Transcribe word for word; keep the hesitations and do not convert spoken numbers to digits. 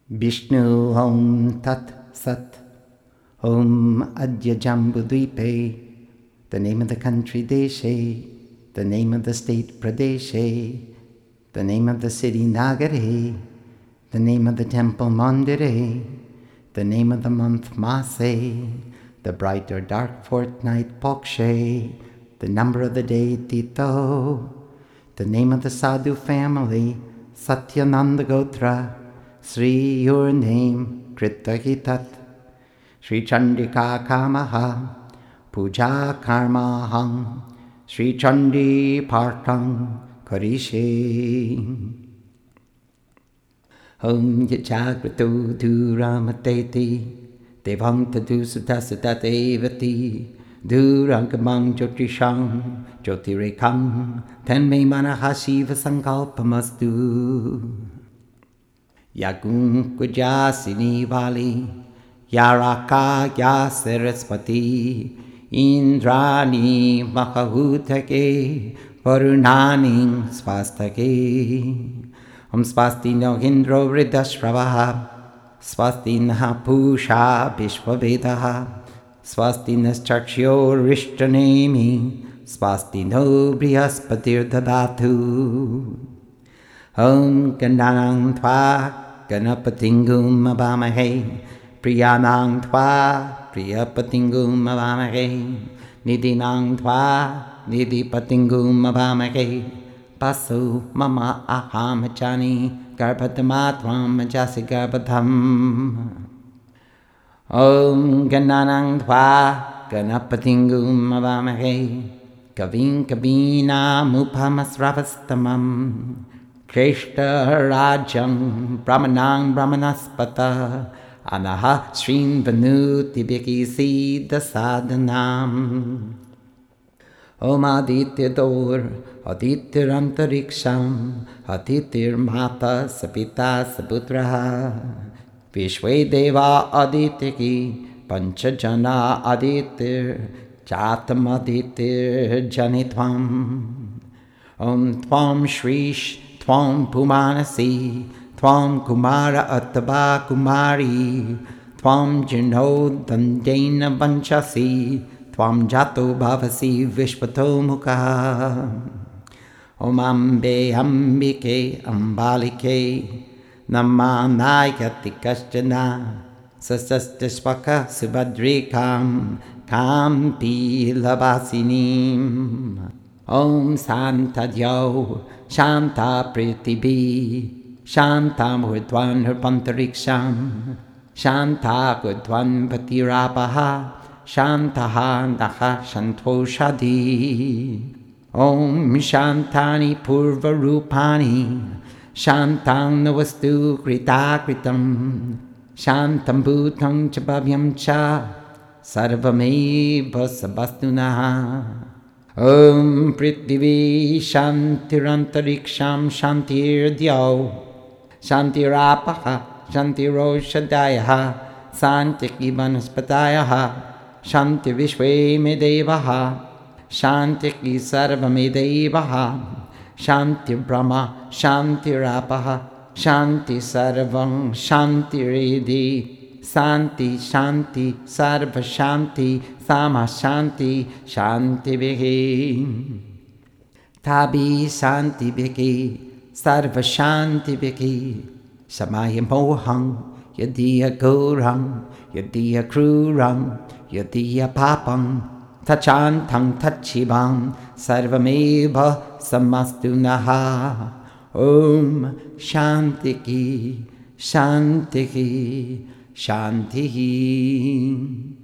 Vishnu Om Tat Sat Om Adya Jambudvipe. The name of the country Deshe, the name of the state Pradeshe, the name of the city Nagare, the name of the temple Mandire, the name of the month Mase, the bright or dark fortnight Pokshe, the number of the day Tito, the name of the Sadhu family Satyananda Gotra, Sri your name Kritahitat, Sri Chandrika Kamaha, Puja Karmaham, Sri Chandi Partang Karishe. Om Yajagratu Duramateti, Devantadu Sutasatatevati, Durangamang Jyotishang, Jyotirekam, Tenme Manahashiva Sankalpamastu. Yagung Kujasini Vali, Yaraka Yasaraswati, Indrani Mahahutake, Varunani Swastake. Om Swasti no Indro Ridashpravaha, Swasti Nahapusha Vishwavedaha, Swasti Nascharchyo Rishtanemi, Swasti no Brihaspatirdadatu. Om Gandanang Tva Ganapatingum Abamahe, Priyanang Tva Priyapatingum Abamahe, Nidinang Tva Nidipatingum Abamahe, Pasu Mama Ahamachani Garbhatamatvam Jasi Garbhatam. Om Gandanang Tva Ganapatingum Abamahe, Kavin Kavina Mupamasravastamam, Krishta Rajam Brahmanang Brahmanaspata, Anaha Srin Vanuti Bhikisi Dasadanam. Om Aditya Dor, Aditya Antariksham, Aditya Mata Sapita Saputraha, Vishwe Deva Aditya Ki, Panchajana Aditya, Chatam Aditya Janitvam. Om Tvam Shrish Tvam Pumanasi, Tvam Kumara Attaba Kumari, Tvam Jino Dandena Vanchasi, Tvam Jato Bhavasi Vishvato Mukha. Om Ambe Ambike Ambalike, Namanayati Kashjana, Sasastasvaka Subhadrikam, Kampi Labasinim. Om Santadyo Shanta Prithibi, Shanta Murdwan Herpantariksham, Shanta Gudwan Patirapaha, Shantaha Naha Shantoshadi. Om Shantani Purva Rupani, Shantang Navastu Krita Kritam, Shantam Bhutang Chabhavyam Cha, Sarvameva Sabastunaha. Om Prithivi Shantirantariksham Shantirdhyau, Shantirapaha Shantiroshadayaha, Santiki Vanaspatayaha, Shanti Vishwe Medevaha, Shantiki Sarvamedevaha, Shanti Brahma Shantirapaha, Shanti Sarvam Shantiridi, Santi Shanti Sarva Shanti Sama Shanti Shanti Vihi. Tabi Shanti Vihi Sarva Shanti Vihi. Samaya Mohang Yadiya Gurang Yadiya Kruram Yadiya Papam Tachantang Tachibam Sarvameva Samastunaha. Om Shanti Ki Shanti Ki Shanti.